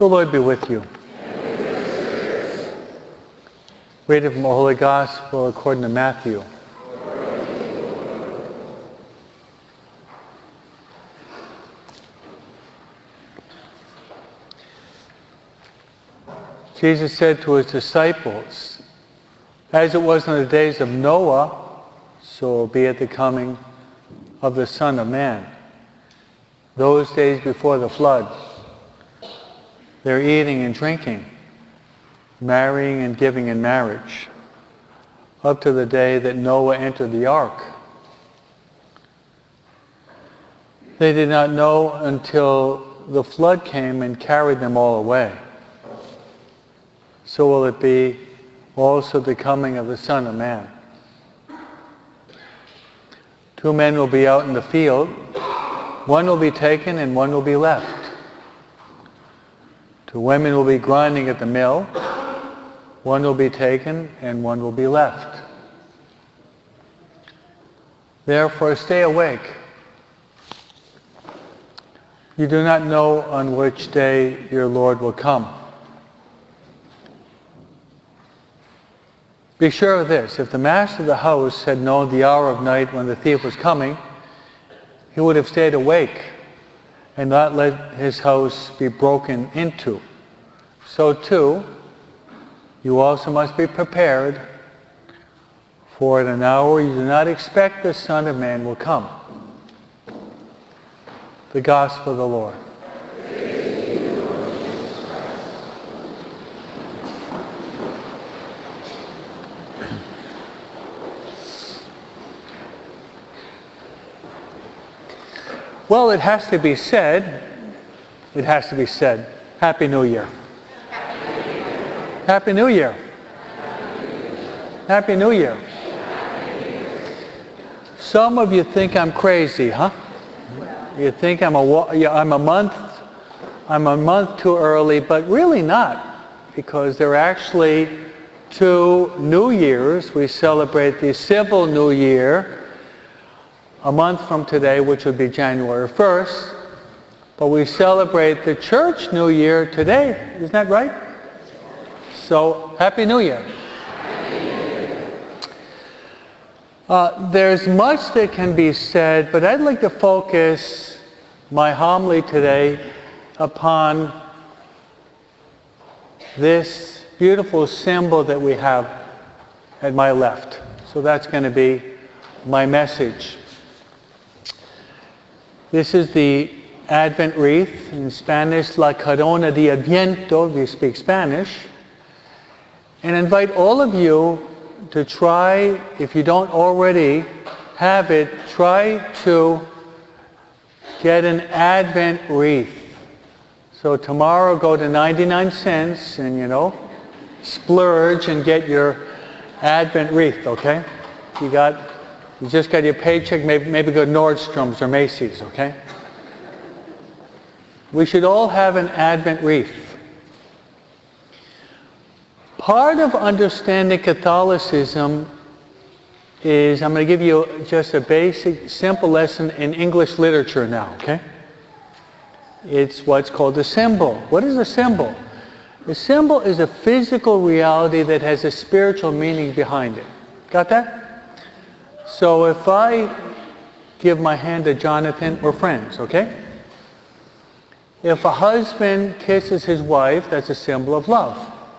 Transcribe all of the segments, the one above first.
The Lord be with you. Reading from the Holy Gospel according to Matthew. Jesus said to his disciples, "As it was in the days of Noah, so it will be at the coming of the Son of Man." Those days before the flood, they're eating and drinking, marrying and giving in marriage, up to the day that Noah entered the ark. They did not know until the flood came and carried them all away. So will it be also the coming of the Son of Man. Two men will be out in the field. One will be taken and one will be left. Two women will be grinding at the mill. One will be taken and one will be left. Therefore, stay awake. You do not know on which day your Lord will come. Be sure of this, if the master of the house had known the hour of night when the thief was coming, he would have stayed awake and not let his house be broken into. So too, you also must be prepared, for at an hour you do not expect the Son of Man will come. The Gospel of the Lord. Well, it has to be said, Happy New Year. Happy New Year. Happy New Year. Some of you think I'm crazy, huh? You think I'm a month too early, but really not, because there are actually two New Years. We celebrate the civil New Year a month from today, which would be January 1st, but we celebrate the church New Year today. Isn't that right? So, Happy New Year. There's much that can be said, but I'd like to focus my homily today upon this beautiful symbol that we have at my left. So that's going to be my message. This is the Advent wreath, in Spanish, La Corona de Adviento, if you speak Spanish. And I invite all of you to try, if you don't already have it, try to get an Advent wreath. So tomorrow go to 99 cents and, splurge and get your Advent wreath, okay? You just got your paycheck, maybe go to Nordstrom's or Macy's, okay? We should all have an Advent wreath. Part of understanding Catholicism is, I'm going to give you just a basic, simple lesson in English literature now, okay? It's what's called a symbol. What is a symbol? A symbol is a physical reality that has a spiritual meaning behind it. Got that? So if I give my hand to Jonathan, we're friends, okay? If a husband kisses his wife, that's a symbol of love.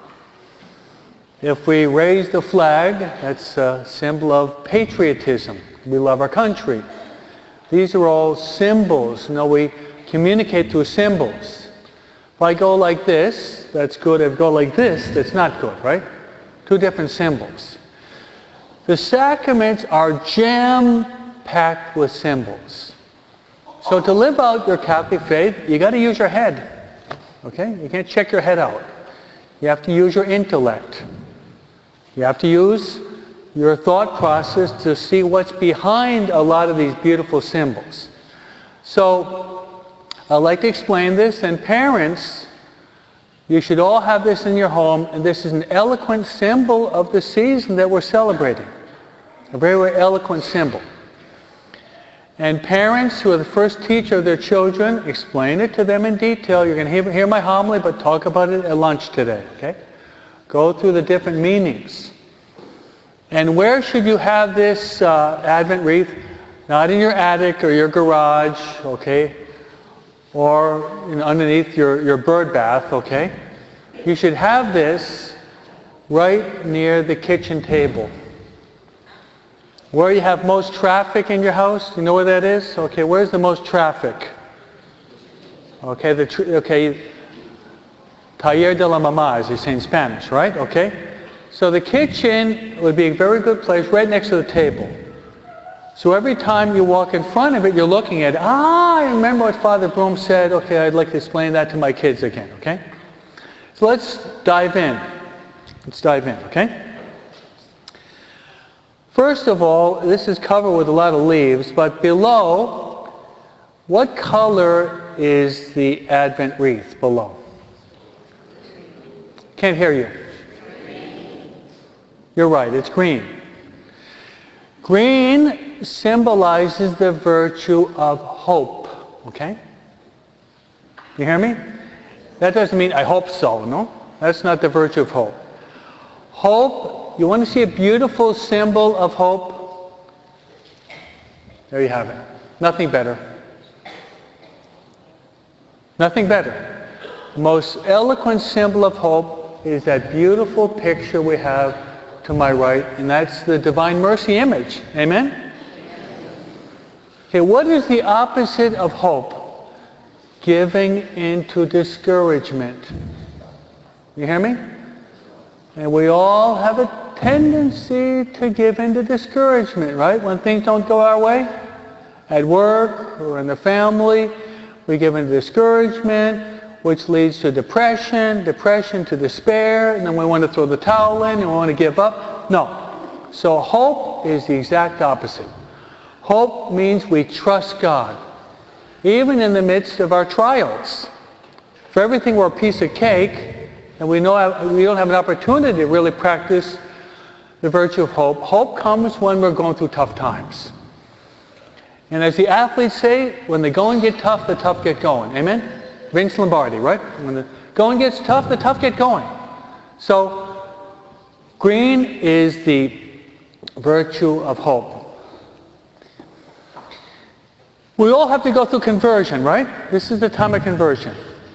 If we raise the flag, that's a symbol of patriotism. We love our country. These are all symbols. We communicate through symbols. If I go like this, that's good. If I go like this, that's not good, right? Two different symbols. The sacraments are jam-packed with symbols. So to live out your Catholic faith, you got to use your head. Okay? You can't check your head out. You have to use your intellect. You have to use your thought process to see what's behind a lot of these beautiful symbols. So I'd like to explain this, and parents, you should all have this in your home, and this is an eloquent symbol of the season that we're celebrating. A very, very eloquent symbol. And parents who are the first teacher of their children, explain it to them in detail. You're going to hear my homily, but talk about it at lunch today. Okay? Go through the different meanings. And where should you have this Advent wreath? Not in your attic or your garage, okay? Or underneath your bird bath, okay? You should have this right near the kitchen table. Where you have most traffic in your house, you know where that is? Okay, where's the most traffic? Okay, taller de la mamá, as they say in Spanish, right? Okay? So the kitchen would be a very good place right next to the table. So every time you walk in front of it, you're looking at, I remember what Father Broom said. Okay, I'd like to explain that to my kids again, okay? So let's dive in. Let's dive in, okay? First of all, this is covered with a lot of leaves, but below, what color is the Advent wreath below? Can't hear you. You're right, it's green. Green symbolizes the virtue of hope, okay? You hear me? That doesn't mean I hope so, no? That's not the virtue of hope. Hope, you want to see a beautiful symbol of hope? There you have it. Nothing better. Nothing better. The most eloquent symbol of hope is that beautiful picture we have to my right, and that's the Divine Mercy image. Amen? Okay, what is the opposite of hope? Giving into discouragement. You hear me? And we all have a tendency to give into discouragement, right? When things don't go our way, at work or in the family, we give into discouragement, which leads to depression to despair, and then we want to throw the towel in and we want to give up. No. So hope is the exact opposite. Hope means we trust God, even in the midst of our trials. If everything were a piece of cake, and we don't have an opportunity to really practice the virtue of hope, hope comes when we're going through tough times. And as the athletes say, when the going get tough, the tough get going. Amen? Vince Lombardi, right? When the going gets tough, the tough get going. So, green is the virtue of hope. We all have to go through conversion, right? This is the time of conversion.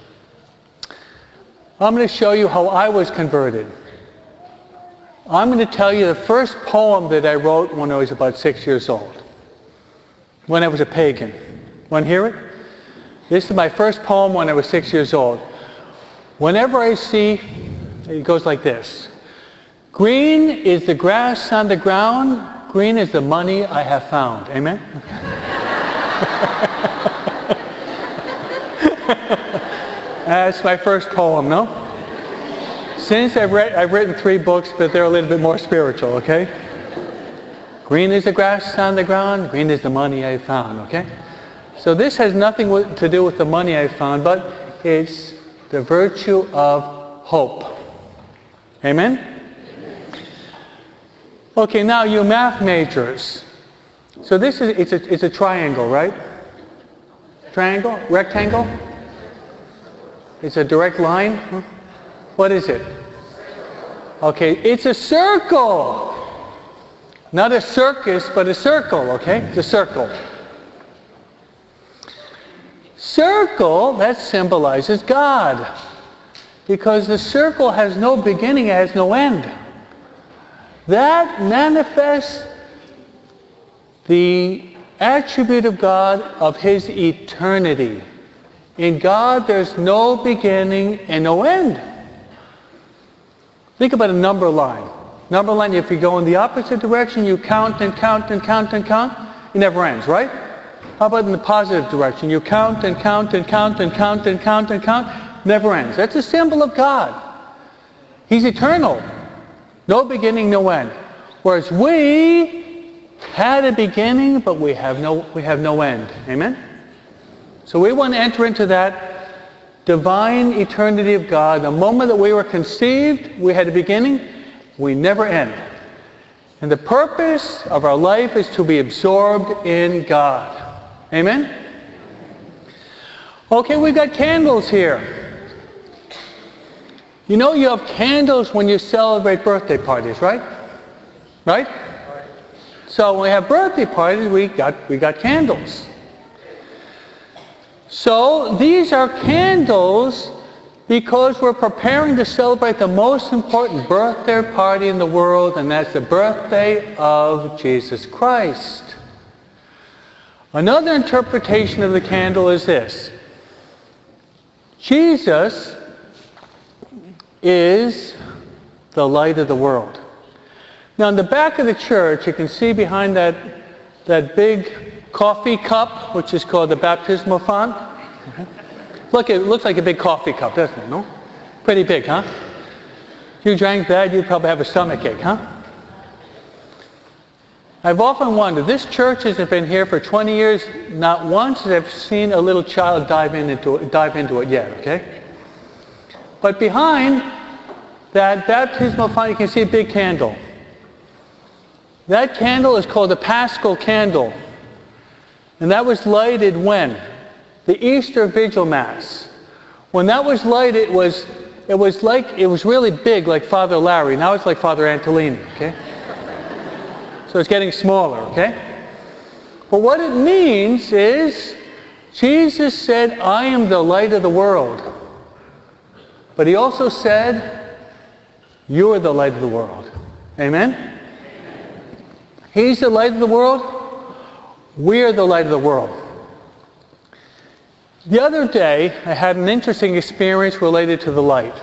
I'm going to show you how I was converted. I'm going to tell you the first poem that I wrote when I was about 6 years old. When I was a pagan. Want to hear it? This is my first poem when I was 6 years old. Whenever I see, it goes like this. Green is the grass on the ground. Green is the money I have found. Amen? That's my first poem, no? Since I've written 3 books, but they're a little bit more spiritual, okay? Green is the grass on the ground. Green is the money I found, okay? So this has nothing to do with the money I found, but it's the virtue of hope. Amen? Okay, now you math majors. So this is it's a triangle, right? Triangle? Rectangle? It's a direct line? What is it? Okay, it's a circle. Not a circus, but a circle, okay? It's a circle. Circle, that symbolizes God. Because the circle has no beginning, it has no end. That manifests the attribute of God of His eternity. In God, there's no beginning and no end. Think about a number line. Number line, if you go in the opposite direction, you count and count and count and count. It never ends, right? How about in the positive direction? You count and count and count and count and count and count. Never ends. That's a symbol of God. He's eternal. No beginning, no end. Whereas we had a beginning, but we have no end. Amen? So we want to enter into that divine eternity of God. The moment that we were conceived, we had a beginning. We never end. And the purpose of our life is to be absorbed in God. Amen? Okay, we've got candles here. You know you have candles when you celebrate birthday parties, right? Right? So when we have birthday parties, we got candles. So these are candles because we're preparing to celebrate the most important birthday party in the world, and that's the birthday of Jesus Christ. Another interpretation of the candle is this. Jesus is the light of the world. Now in the back of the church, you can see behind that big coffee cup, which is called the baptismal font. Look, it looks like a big coffee cup, doesn't it? No? Pretty big, huh? If you drank that, you'd probably have a stomachache, huh? I've often wondered, this church has been here for 20 years, not once have I seen a little child dive into it yet, okay? But behind that baptismal font, you can see a big candle. That candle is called the Paschal candle. And that was lighted when? The Easter Vigil Mass. When that was lighted, it was really big, like Father Larry. Now it's like Father Antolini, okay? So it's getting smaller, okay? But what it means is, Jesus said, I am the light of the world. But he also said, you are the light of the world. Amen? He's the light of the world. We are the light of the world. The other day, I had an interesting experience related to the light.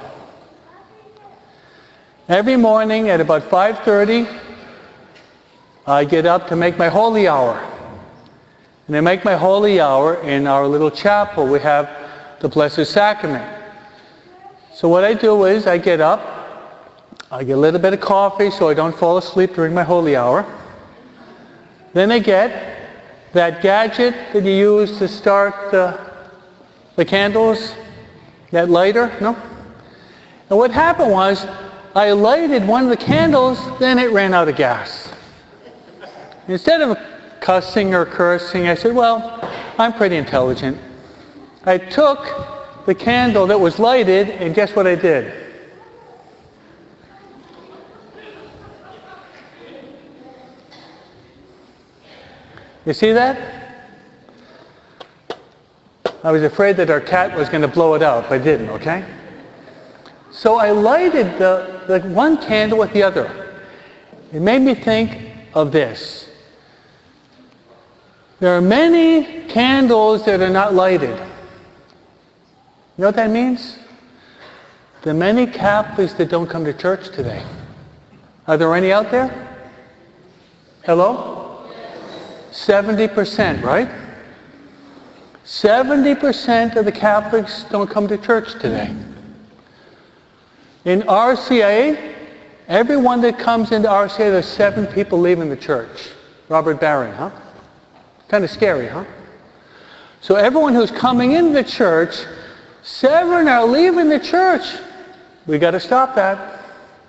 Every morning at about 5:30, I get up to make my holy hour. And I make my holy hour in our little chapel. We have the Blessed Sacrament. So what I do is I get up, I get a little bit of coffee so I don't fall asleep during my holy hour. Then I get that gadget that you use to start the candles, that lighter, no? And what happened was, I lighted one of the candles, then it ran out of gas. Instead of cussing or cursing, I said, well, I'm pretty intelligent. I took the candle that was lighted, and guess what I did? You see that? I was afraid that our cat was going to blow it out, but I didn't, okay? So I lighted the one candle with the other. It made me think of this. There are many candles that are not lighted. You know what that means? There are many Catholics that don't come to church today. Are there any out there? Hello? 70%, right? 70% of the Catholics don't come to church today. In RCIA, everyone that comes into RCIA, there's 7 people leaving the church. Robert Barron, huh? Kind of scary, huh? So everyone who's coming into the church, 7 are leaving the church. We got to stop that.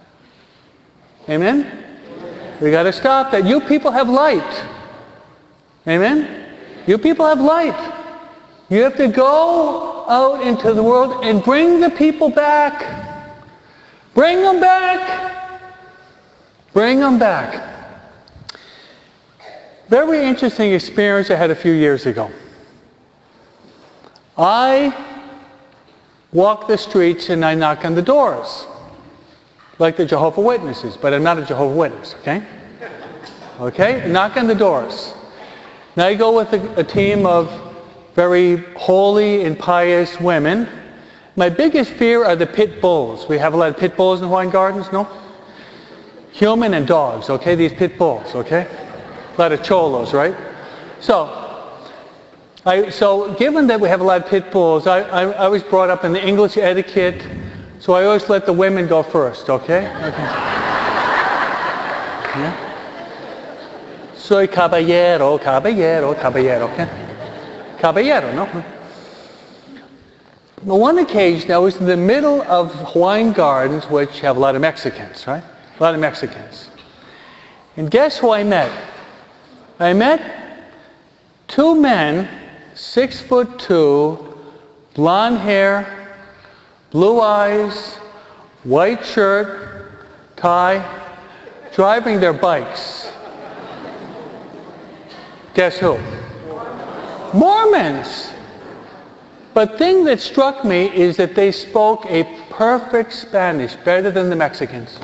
Amen? We got to stop that. You people have light. Amen? You people have light. You have to go out into the world and bring the people back. Bring them back. Bring them back. Very interesting experience I had a few years ago. I walk the streets and I knock on the doors, like the Jehovah's Witnesses, but I'm not a Jehovah's Witness, okay? Okay? Knock on the doors. Now I go with a team of very holy and pious women. My biggest fear are the pit bulls. We have a lot of pit bulls in Hawaiian Gardens, no? Human and dogs, okay? These pit bulls, okay? A lot of cholos, right? So given that we have a lot of pit bulls, I was brought up in the English etiquette, so I always let the women go first, okay? Yeah? Soy caballero, caballero, caballero, okay? Caballero, no? On one occasion, I was in the middle of Hawaiian Gardens, which have a lot of Mexicans, right? A lot of Mexicans. And guess who I met? I met Two men, 6'2", blonde hair, blue eyes, white shirt, tie, driving their bikes. Guess who? Mormons. But the thing that struck me is that they spoke a perfect Spanish, better than the Mexicans.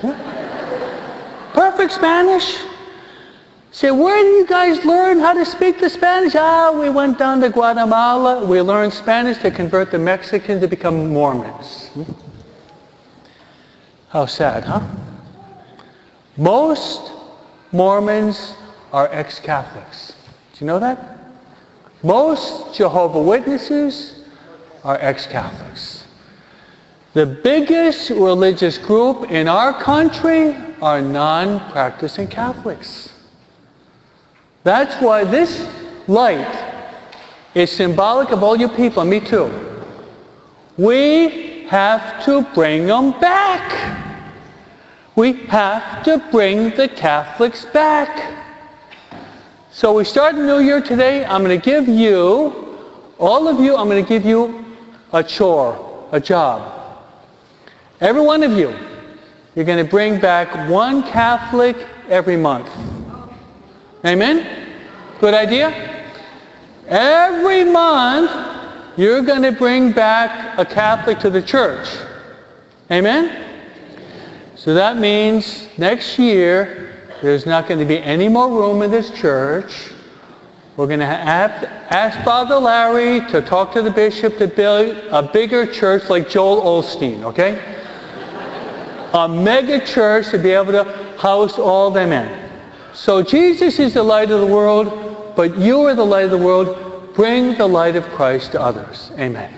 Perfect Spanish? Say, where do you guys learn how to speak the Spanish? We went down to Guatemala. We learned Spanish to convert the Mexicans to become Mormons. How sad, huh? Most Mormons are ex-Catholics. Do you know that? Most Jehovah's Witnesses are ex-Catholics. The biggest religious group in our country are non-practicing Catholics. That's why this light is symbolic of all you people, me too. We have to bring them back. We have to bring the Catholics back. So we start the new year today. I'm going to give you, all of you, I'm going to give you a chore, a job. Every one of you, you're going to bring back one Catholic every month. Amen? Good idea? Every month, you're going to bring back a Catholic to the church. Amen? So that means next year, there's not going to be any more room in this church. We're going to have to ask Father Larry to talk to the bishop to build a bigger church like Joel Osteen, okay? A mega church to be able to house all them in. So Jesus is the light of the world, but you are the light of the world. Bring the light of Christ to others. Amen.